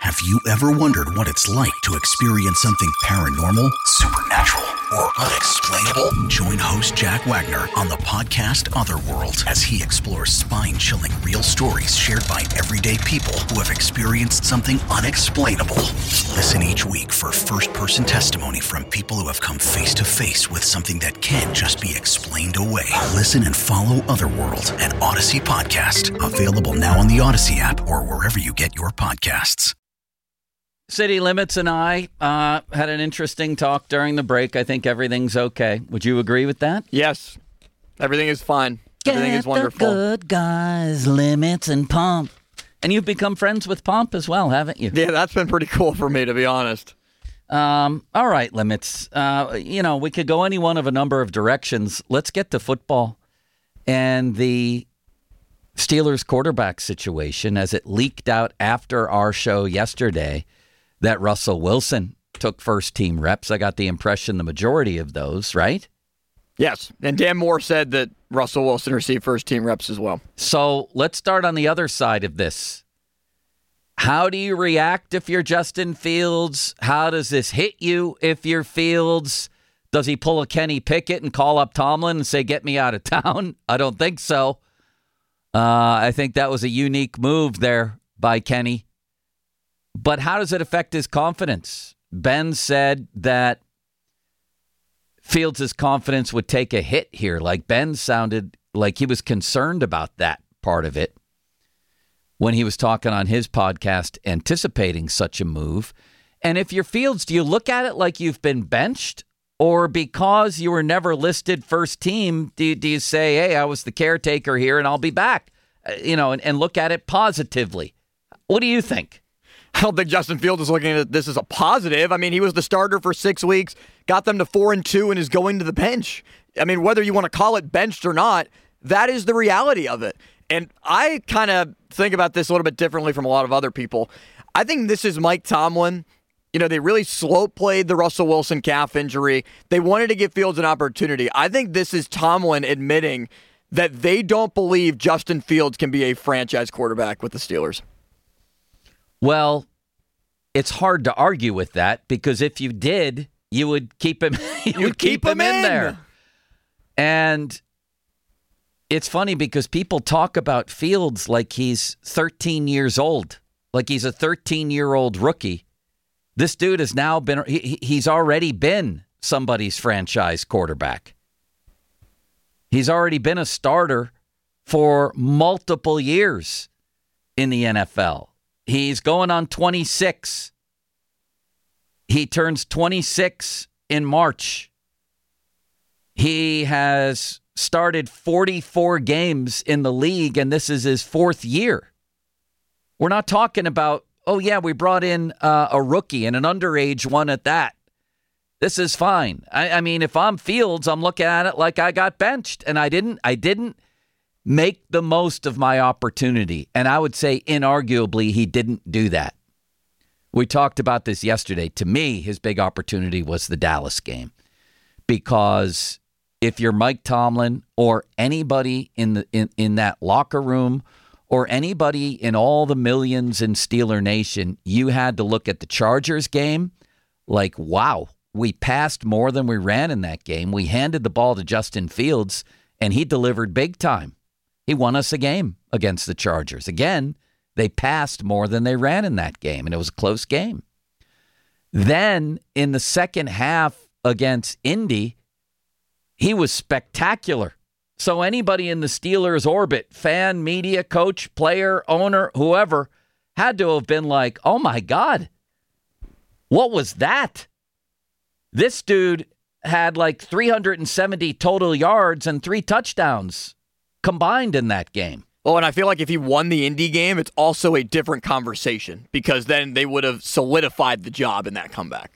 Have you ever wondered what it's like to experience something paranormal, supernatural, or unexplainable? Join host Jack Wagner on the podcast Otherworld as he explores spine-chilling real stories shared by everyday people who have experienced something unexplainable. Listen each week for first-person testimony from people who have come face-to-face with something that can't just be explained away. Listen and follow Otherworld, an Odyssey podcast. Available now on the Odyssey app or wherever you get your podcasts. City Limits and I had an interesting talk during the break. I think everything's okay. Would you agree with that? Yes. Everything is fine. Everything is wonderful. The good guys, Limits and Pomp. And you've become friends with Pomp as well, haven't you? Yeah, that's been pretty cool for me, to be honest. All right, Limits. We could go any one of a number of directions. Let's get to football and the Steelers quarterback situation as it leaked out after our show yesterday that Russell Wilson took first-team reps. I got the impression the majority of those, right? Yes, and Dan Moore said that Russell Wilson received first-team reps as well. So let's start on the other side of this. How do you react if you're Justin Fields? How does this hit you if you're Fields? Does he pull a Kenny Pickett and call up Tomlin and say, get me out of town? I don't think so. I think that was a unique move there by Kenny. But how does it affect his confidence? Ben said that Fields' confidence would take a hit here. Like Ben sounded like he was concerned about that part of it when he was talking on his podcast, anticipating such a move. And if you're Fields, do you look at it like you've been benched? Or because you were never listed first team, do you say, hey, I was the caretaker here and I'll be back, and look at it positively? What do you think? I don't think Justin Fields is looking at this as a positive. I mean, he was the starter for 6 weeks, got them to 4-2, and is going to the bench. I mean, whether you want to call it benched or not, that is the reality of it. And I kind of think about this a little bit differently from a lot of other people. I think this is Mike Tomlin. They really slow played the Russell Wilson calf injury. They wanted to give Fields an opportunity. I think this is Tomlin admitting that they don't believe Justin Fields can be a franchise quarterback with the Steelers. Well, it's hard to argue with that because if you did, you would keep him. You'd keep him in there. And it's funny because people talk about Fields like he's 13 years old, like he's a 13-year-old rookie. This dude has now been. He's already been somebody's franchise quarterback. He's already been a starter for multiple years in the NFL. He's going on 26. He turns 26 in March. He has started 44 games in the league, and this is his fourth year. We're not talking about, oh, yeah, we brought in a rookie and an underage one at that. This is fine. I mean, if I'm Fields, I'm looking at it like I got benched, and I didn't make the most of my opportunity. And I would say, inarguably, he didn't do that. We talked about this yesterday. To me, his big opportunity was the Dallas game. Because if you're Mike Tomlin or anybody in that locker room or anybody in all the millions in Steeler Nation, you had to look at the Chargers game like, wow, we passed more than we ran in that game. We handed the ball to Justin Fields, and he delivered big time. He won us a game against the Chargers. Again, they passed more than they ran in that game, and it was a close game. Then in the second half against Indy, he was spectacular. So anybody in the Steelers orbit, fan, media, coach, player, owner, whoever, had to have been like, oh my God, what was that? This dude had like 370 total yards and 3 touchdowns combined in that game. Well, and I feel like if he won the Indy game, it's also a different conversation because then they would have solidified the job in that comeback.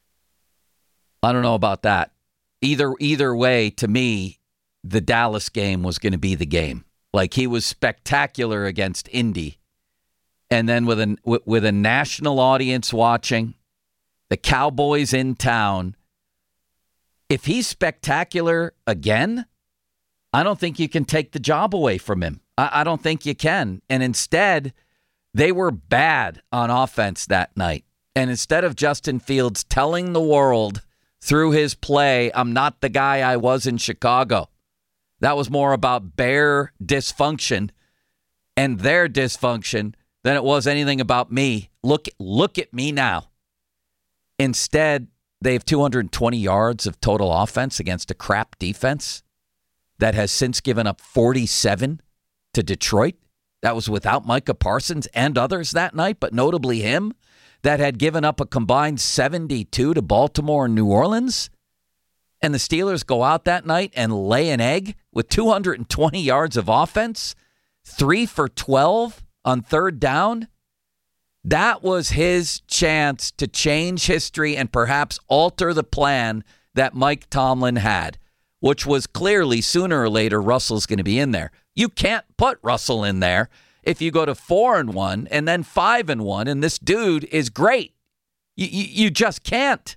I don't know about that. Either way, to me, the Dallas game was going to be the game. Like, he was spectacular against Indy. And then with a national audience watching, the Cowboys in town, if he's spectacular again, I don't think you can take the job away from him. I don't think you can. And instead, They were bad on offense that night. And instead of Justin Fields telling the world through his play, I'm not the guy I was in Chicago, that was more about Bear dysfunction and their dysfunction than it was anything about me. Look at me now. Instead, they have 220 yards of total offense against a crap defense that has since given up 47 to Detroit. That was without Micah Parsons and others that night, but notably him, that had given up a combined 72 to Baltimore and New Orleans. And the Steelers go out that night and lay an egg with 220 yards of offense, 3 for 12 on third down. That was his chance to change history and perhaps alter the plan that Mike Tomlin had, which was clearly sooner or later Russell's going to be in there. You can't put Russell in there if you go to 4-1 and then 5-1, and this dude is great. You just can't.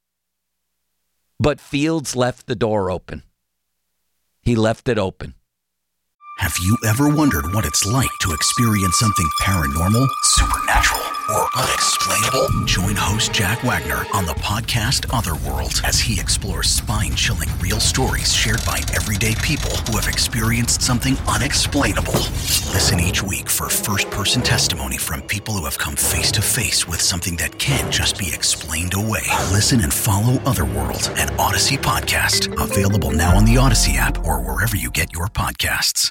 But Fields left the door open. He left it open. Have you ever wondered what it's like to experience something paranormal, supernatural, or unexplainable? Join host Jack Wagner on the podcast Otherworld as he explores spine-chilling real stories shared by everyday people who have experienced something unexplainable. Listen each week for first-person testimony from people who have come face-to-face with something that can't just be explained away. Listen and follow Otherworld, an Odyssey podcast, available now on the Odyssey app or wherever you get your podcasts.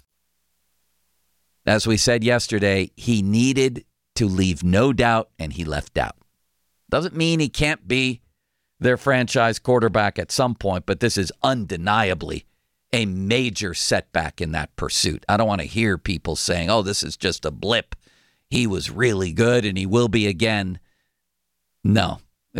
As we said yesterday, he needed to leave no doubt, and he left doubt. Doesn't mean he can't be their franchise quarterback at some point, but this is undeniably a major setback in that pursuit. I don't want to hear people saying, oh, this is just a blip. He was really good, and he will be again. No.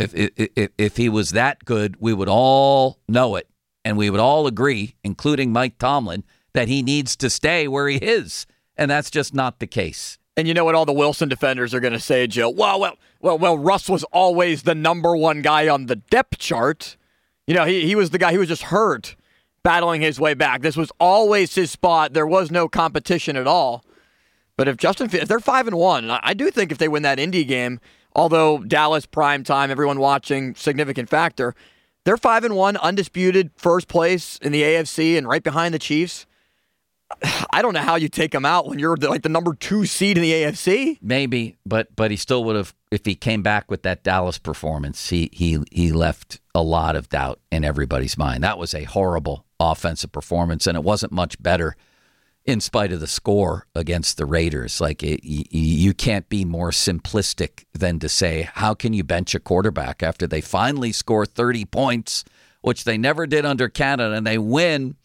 If he was that good, we would all know it, and we would all agree, including Mike Tomlin, that he needs to stay where he is. And that's just not the case. And you know what all the Wilson defenders are going to say, Joe? Well, Russ was always the number one guy on the depth chart. You know, he was the guy who was just hurt, battling his way back. This was always his spot. There was no competition at all. But if they're 5-1, I do think if they win that Indy game, although Dallas prime time, everyone watching, significant factor, they're 5-1, undisputed, first place in the AFC and right behind the Chiefs. I don't know how you take him out when you're the number 2 seed in the AFC. Maybe, but he still would have, if he came back with that Dallas performance, he left a lot of doubt in everybody's mind. That was a horrible offensive performance, and it wasn't much better in spite of the score against the Raiders. You can't be more simplistic than to say, how can you bench a quarterback after they finally score 30 points, which they never did under Canada, and they win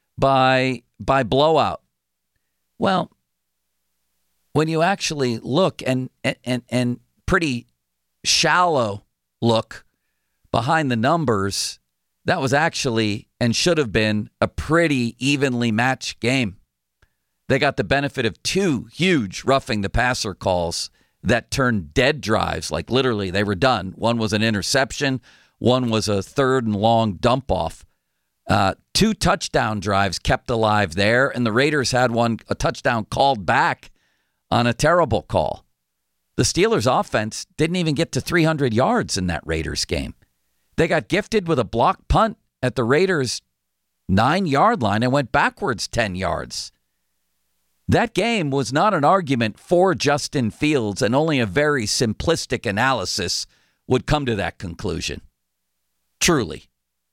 by blowout? Well, when you actually look and pretty shallow look behind the numbers, that was actually and should have been a pretty evenly matched game. They got the benefit of 2 huge roughing the passer calls that turned dead drives. Like literally they were done. One was an interception. One was a 3rd and long dump off. 2 touchdown drives kept alive there, and the Raiders had a touchdown called back on a terrible call. The Steelers' offense didn't even get to 300 yards in that Raiders game. They got gifted with a block punt at the Raiders' 9-yard line and went backwards 10 yards. That game was not an argument for Justin Fields, and only a very simplistic analysis would come to that conclusion. Truly.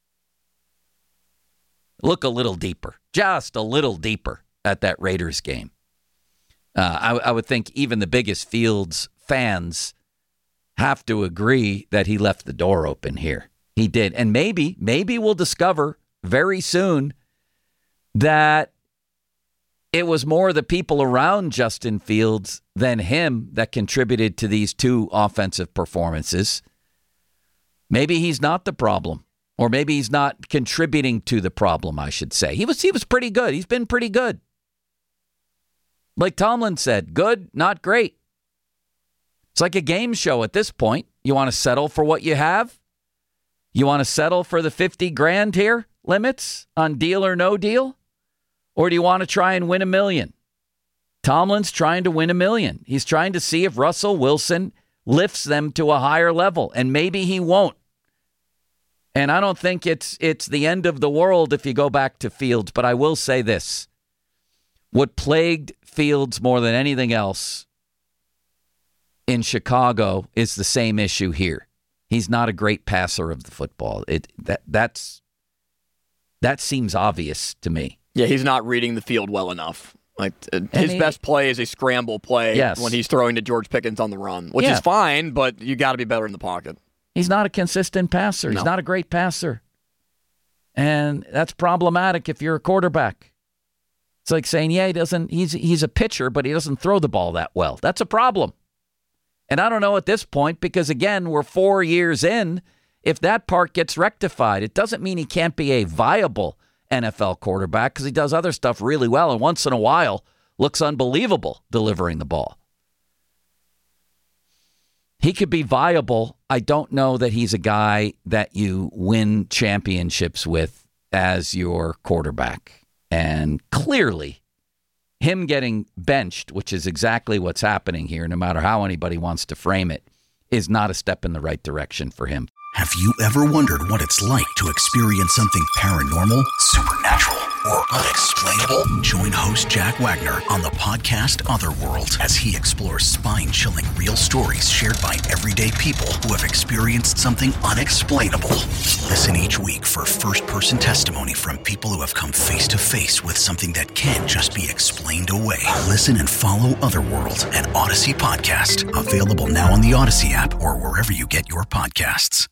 Look a little deeper, just a little deeper at that Raiders game. I would think even the biggest Fields fans have to agree that he left the door open here. He did. And maybe we'll discover very soon that it was more the people around Justin Fields than him that contributed to these 2 offensive performances. Maybe he's not the problem. Or maybe he's not contributing to the problem, I should say. He was pretty good. He's been pretty good. Like Tomlin said, good, not great. It's like a game show at this point. You want to settle for what you have? You want to settle for the $50,000 here limits on Deal or No Deal? Or do you want to try and win $1 million? Tomlin's trying to win $1 million. He's trying to see if Russell Wilson lifts them to a higher level, and maybe he won't. And I don't think it's the end of the world if you go back to Fields, but I will say this. What plagued Fields more than anything else in Chicago is the same issue here. He's not a great passer of the football. That seems obvious to me. Yeah, he's not reading the field well enough. Like his best play is a scramble play when he's throwing to George Pickens on the run, which is fine, but you got to be better in the pocket. He's not a consistent passer. He's not a great passer. And that's problematic if you're a quarterback. It's like saying, he's a pitcher, but he doesn't throw the ball that well. That's a problem. And I don't know at this point because, again, we're 4 years in. If that part gets rectified, it doesn't mean he can't be a viable NFL quarterback because he does other stuff really well and once in a while looks unbelievable delivering the ball. He could be viable. I don't know that he's a guy that you win championships with as your quarterback. And clearly, him getting benched, which is exactly what's happening here, no matter how anybody wants to frame it, is not a step in the right direction for him. Have you ever wondered what it's like to experience something paranormal, supernatural, or unexplainable? Join host Jack Wagner on the podcast Otherworld as he explores spine-chilling real stories shared by everyday people who have experienced something unexplainable. Listen each week for first-person testimony from people who have come face-to-face with something that can't just be explained away. Listen and follow Otherworld, an Odyssey podcast. Available now on the Odyssey app or wherever you get your podcasts.